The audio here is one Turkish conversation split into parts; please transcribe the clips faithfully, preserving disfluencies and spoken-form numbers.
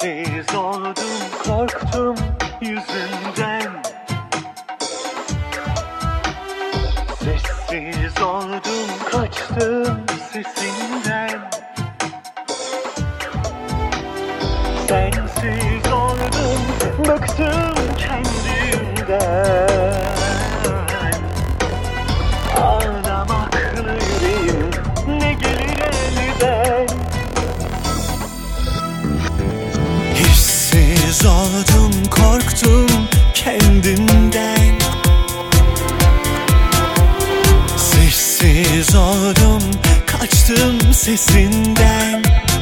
Sessiz oldum, korktum yüzünden. Sessiz oldum, kaçtım sesinden. Sensiz oldum, bıktım kendimden. Ağlamaklı yüreğim ne gelir elden. Hissiz oldum, korktum kendimden. Sessiz oldum, kaçtım sesinden.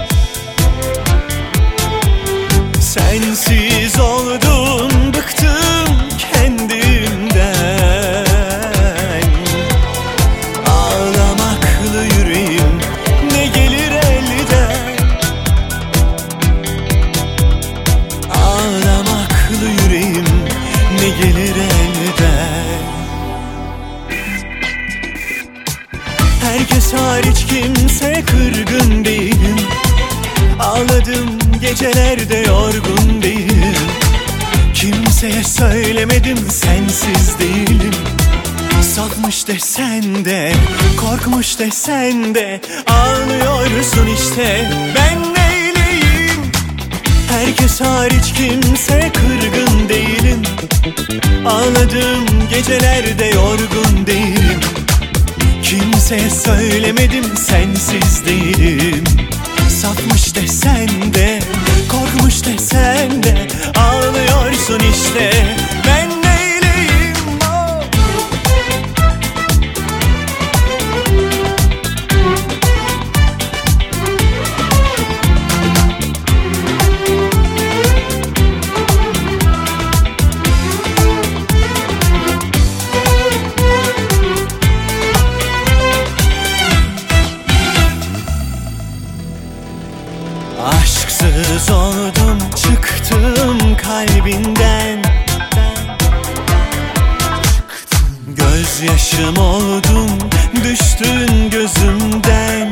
Sensiz oldum, bıktım kendimden. Ağlamaklı yüreğim ne gelir elden. Ağlamaklı yüreğim ne gelir elden. Herkes hariç kimse kırgın değilim. Ağladım gecelerde yorgun değilim. Kimseye söylemedim sensiz değilim. Safmış desen de, korkmuş desen de, ağlıyorsun işte, ben neyleyim? Herkes hariç kimse kırgın değilim. Ağladım gecelerde yorgun değilim. Kimseye söylemedim sensiz değilim. Safmış desen de, korkmuş desen de, ağlıyorsun işte, ben neyleyim? Oh. Aşksız oldum, çıktım kalbinden. Gözyaşım oldum, düştün gözümden.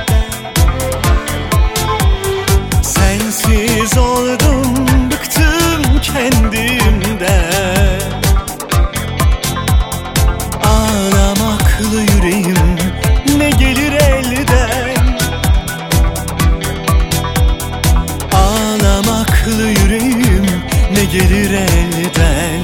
Sensiz oldum, bıktım kendimden. Ağlamaklı yüreğim ne gelir elden. Ağlamaklı yüreğim ne gelir elden.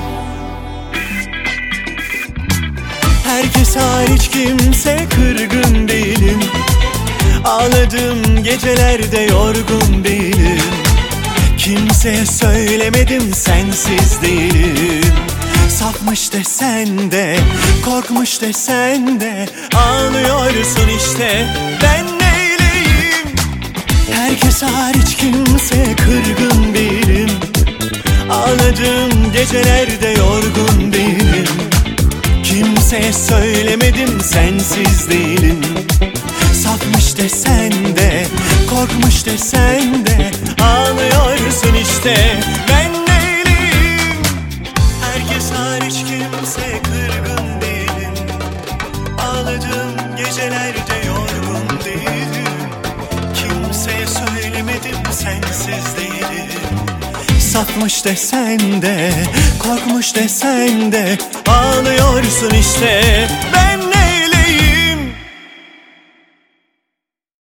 Herkes hariç kimse kırgın değilim. Ağladım gecelerde yorgun değilim. Kimseye söylemedim sensiz değilim. Safmış desen de, korkmuş desen de, ağlıyorsun işte, ben neyleyim? Herkes hariç kimse kırgın değilim. Ağladım gecelerde yorgun değilim. Kimseye söylemedim sensiz değilim. Safmış desen de, korkmuş desen de, ağlıyorsun işte, ben neyleyim? Herkes hariç kimse kırgın değilim. Ağladım gecelerde yorgun değilim. Kimseye söylemedim sensiz değilim. Safmış desen de, korkmuş desen de, ağlıyorsun işte, ben